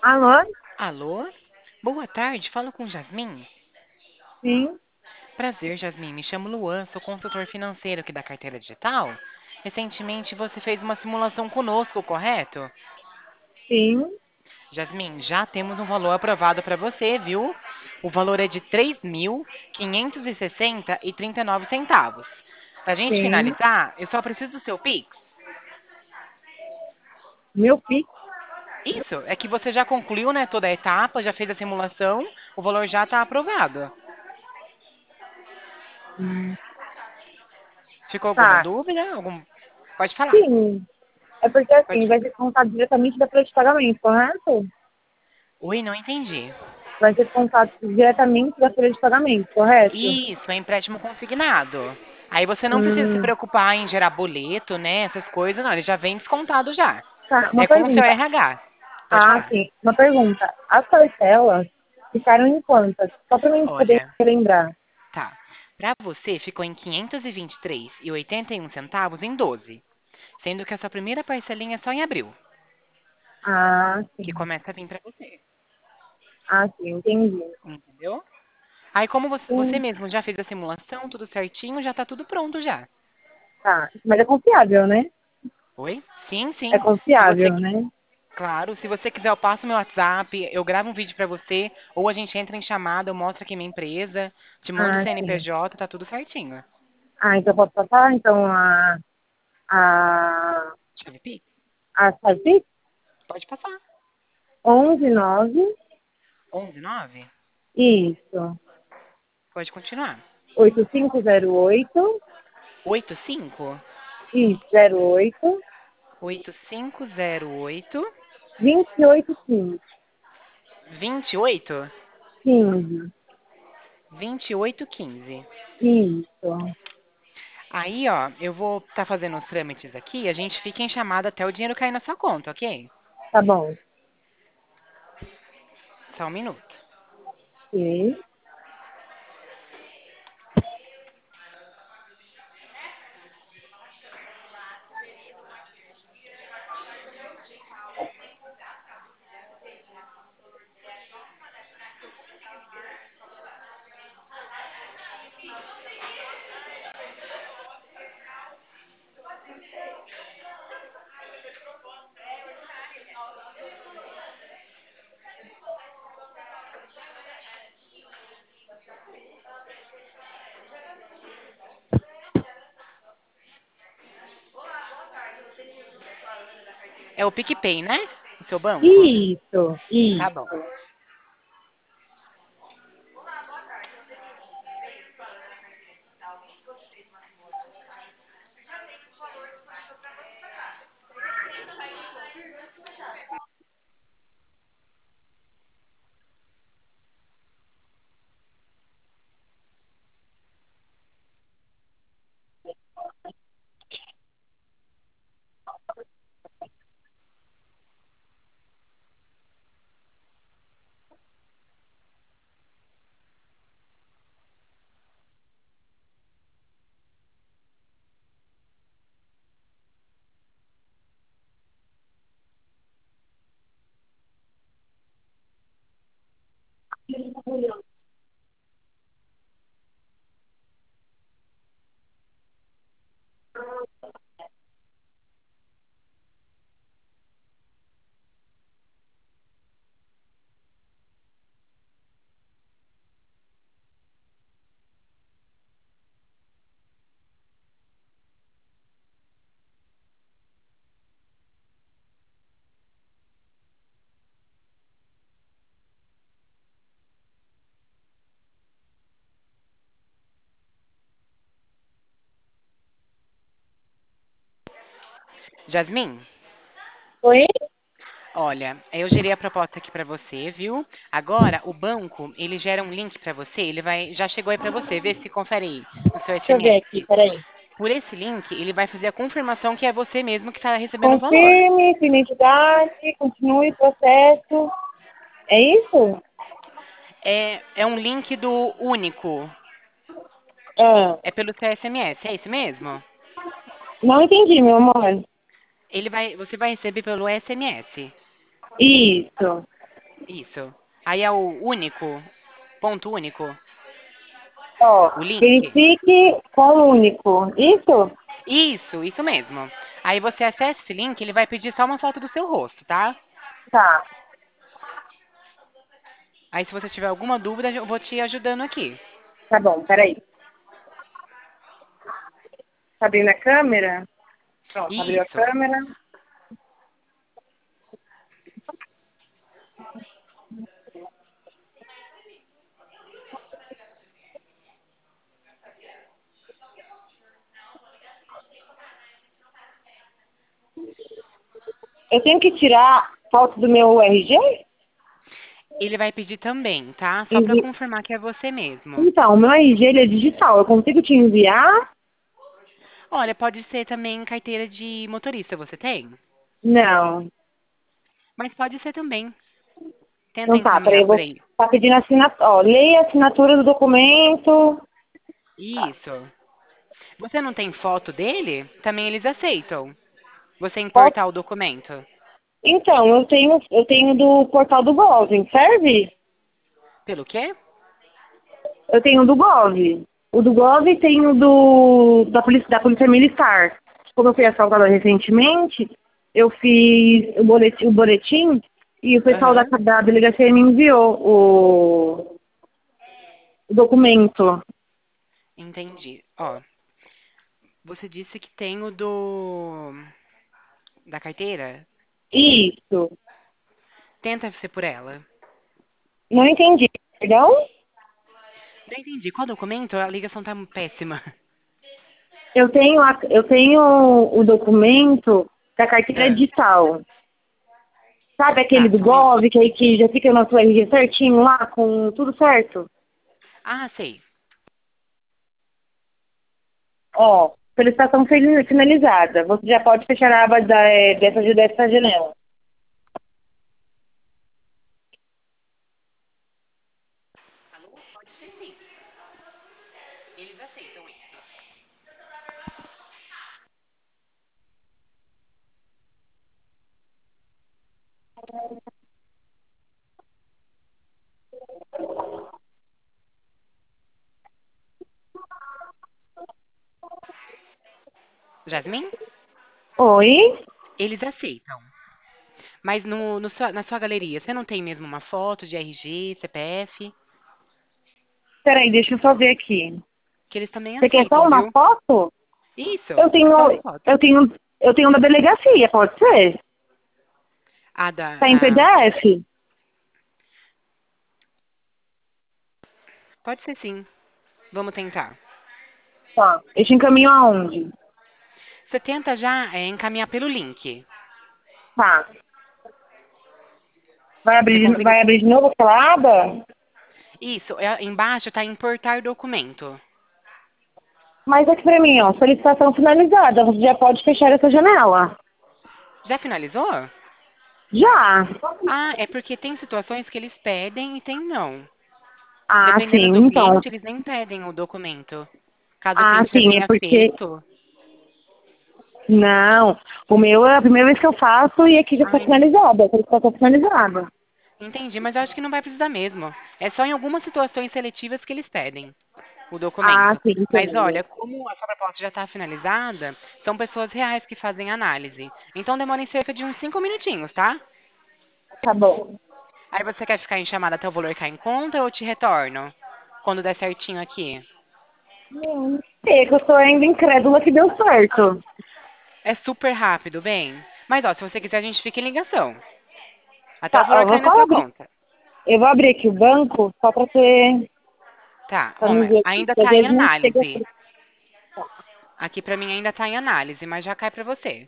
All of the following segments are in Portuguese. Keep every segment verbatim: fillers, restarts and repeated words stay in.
Alô? Alô? Boa tarde, falo com Jasmin. Sim, Prazer, Jasmin. Me chamo Luan, sou consultor financeiro aqui da Carteira Digital. Recentemente você fez uma simulação conosco, correto? sim, Jasmin, já temos um valor aprovado para você, viu? O valor é de três mil quinhentos e sessenta e trinta e nove centavos. Para a gente sim. finalizar, eu só preciso do seu Pix. Meu Pix. Isso, é que você já concluiu, né, toda a etapa, já fez a simulação, o valor já está aprovado. Hum, Ficou alguma Tá, dúvida? Algum... Pode falar. sim. É porque Pode... assim, vai ser contado diretamente da folha de pagamento, correto? Oi, não entendi. Vai ser contado diretamente da folha de pagamento, correto? Isso, é empréstimo consignado. Aí você não precisa se Hum, preocupar em gerar boleto, né? Essas coisas, não. Ele já vem descontado já. tá, uma É com o seu pergunta. R H. Pode Ah, falar. sim, uma pergunta. As parcelas ficaram em quantas? Só para mim poder Olha, lembrar. tá. Para você ficou em quinhentos e vinte e três e oitenta e um centavos em doze, sendo que a sua primeira parcelinha é só em abril, Ah, que sim. começa a vir para você, Ah, sim, entendi. entendeu? Aí como você, você Sim, mesmo já fez a simulação, tudo certinho, já tá tudo pronto já. tá. Mas é confiável, né? Oi? Sim, É sim. Se você confiável, né? Claro, se você quiser, eu passo meu WhatsApp, eu gravo um vídeo pra você, ou a gente entra em chamada, eu mostro aqui minha empresa, te mando o Ah, sim. C N P J, tá tudo certinho. Ah, então posso passar, então, a, a, Chave Pix? a Sati? Pode passar. onze nove, onze nove? isso, Pode continuar. oito cinco zero oito, oito cinco isso, zero oito, oito cinco zero oito vinte e oito quinze, vinte e oito quinze, vinte e oito quinze. isso, Aí, ó, eu vou estar fazendo os trâmites aqui, a gente fica em chamada até o dinheiro cair na sua conta, ok? tá bom. Só um minuto. Sim. É o PicPay, né? O seu banco? Isso, Tá bom. isso. Jasmin? Oi? Olha, eu gerei a proposta aqui pra você, viu? Agora, o banco, ele gera um link pra você, ele vai, já chegou aí pra você, vê se confere aí no seu Deixa eu ver aqui, S M S. peraí. Por esse link, ele vai fazer a confirmação que é você mesmo que está recebendo o valor. Confirme sua identidade, continue o processo. É isso? É, é um link do único, Ah, é pelo seu S M S, é esse mesmo? não entendi, meu amor. Ele vai, você vai receber pelo S M S. Isso. Isso. Aí é o único, ponto único, Ó, o link. verifique qual único. Isso? Isso, isso mesmo. Aí você acessa esse link, ele vai pedir só uma foto do seu rosto, tá? Tá, Aí se você tiver alguma dúvida, eu vou te ajudando aqui. tá bom, peraí. Tá abrindo a câmera? Pronto, abriu a Isso. câmera. Eu tenho que tirar foto do meu R G? Ele vai pedir também, tá? Só pra eu Envi- confirmar que é você mesmo. Então, o meu R G ele é digital. Eu consigo te enviar? Olha, pode ser também carteira de motorista, você tem? Não. Mas pode ser também. Tenta Não tá, peraí, encaminhar eu por vou. aí. Tá pedindo assinatura. Ó, leia a assinatura do documento. Isso. Você não tem foto dele? Também eles aceitam. Você Qual- importar o documento. Então, eu tenho, eu tenho do portal do Gov, serve? Pelo quê? Eu tenho do Gov. O do Gov e tenho do da polícia, da polícia Militar. Como eu fui assaltada recentemente, eu fiz o boletim, o boletim e o pessoal da, Aham. da delegacia me enviou o, o documento. Entendi. Ó, você disse que tem o do da carteira? Isso. Tenta ser por ela. Não entendi. Perdão? Não entendi. Qual documento? A ligação tá péssima. Eu tenho, a, eu tenho o documento da carteira Ah, digital. Sabe aquele tá, do só um minuto. Gov, que, aí que já fica no seu R G certinho lá, com tudo certo? Ah, sei. Ó, solicitação fin- finalizada. Você já pode fechar a aba da, eh, dessa, dessa janela. Eles aceitam isso. Jasmine? Oi? Eles aceitam. Mas no, no sua- na sua galeria, você não tem mesmo uma foto de R G, C P F? Peraí, deixa eu só ver aqui. Que eles também Você quer só aceitam, uma viu? foto? Isso, Eu é tenho, só uma foto. eu tenho, eu tenho da delegacia, pode ser? Ah, da, Tá em ah, P D F? pode ser sim. Vamos tentar. Tá. Eu te encaminho aonde? Você tenta já é, encaminhar pelo link. Tá. Vai Você abrir, de- conseguiu? vai abrir de novo aquela aba? Isso, é, embaixo tá importar documento. Mas aqui pra mim, ó, solicitação finalizada. Você já pode fechar essa janela. Já finalizou? Já. Ah, é porque tem situações que eles pedem e tem não. Ah, Dependendo sim, do então. cliente, eles nem pedem o documento. Caso o Ah, cliente já sim, é tenha porque. feito. Não. O meu é a primeira vez que eu faço e aqui já está Ah, en- finalizada. A solicitação finalizada. entendi, mas eu acho que não vai precisar mesmo. É só em algumas situações seletivas que eles pedem o Ah, documento. sim, Mas entendo. olha, como a sua proposta já está finalizada, são pessoas reais que fazem análise. Então demora em cerca de uns cinco minutinhos, tá? Tá bom. Aí você quer ficar em chamada até o valor cair em conta ou eu te retorno? Quando der certinho aqui. Não sei, que eu sou ainda incrédula que deu certo. É super rápido, bem. Mas ó, se você quiser, a gente fica em ligação. Até o Tá, ó, valor eu vou cair na só sua abrir. conta. Eu vou abrir aqui o banco só pra ter. Tá, Pra bom, me ver aqui. ainda Porque às tá em vezes não chega análise. aqui. Aqui pra mim ainda tá em análise, mas já cai pra você.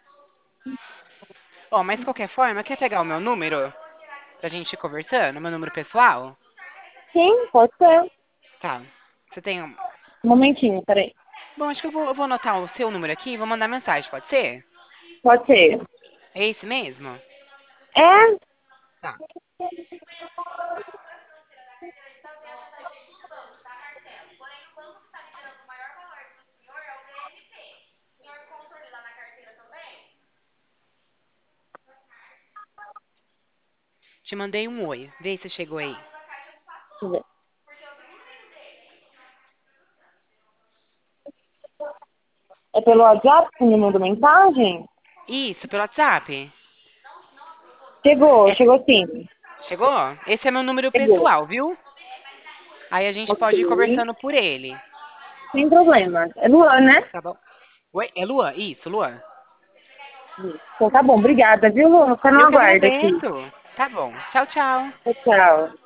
Ó, mas de qualquer forma, quer pegar o meu número pra gente ir conversando? Meu número pessoal? Sim, pode ser. Tá. Você tem um. Um momentinho, peraí. Bom, acho que eu vou, eu vou anotar o seu número aqui e vou mandar mensagem, pode ser? Pode ser. É esse mesmo? É? Tá. Te mandei um oi. Vê se chegou aí. Deixa eu ver. É pelo WhatsApp que me mandou mensagem? Isso, pelo WhatsApp. Chegou, É, chegou sim. chegou? Esse é meu número Chegou. pessoal, viu? Aí a gente pode ir Ok. conversando por ele. Sem problema. É Luan, né? Tá bom? Oi, é Luan? Isso, Luan. Então tá bom, obrigada, viu, Luan? Fica no Eu que aguardo aqui. agradeço. Tá bom. Tchau, tchau. Tchau, tchau.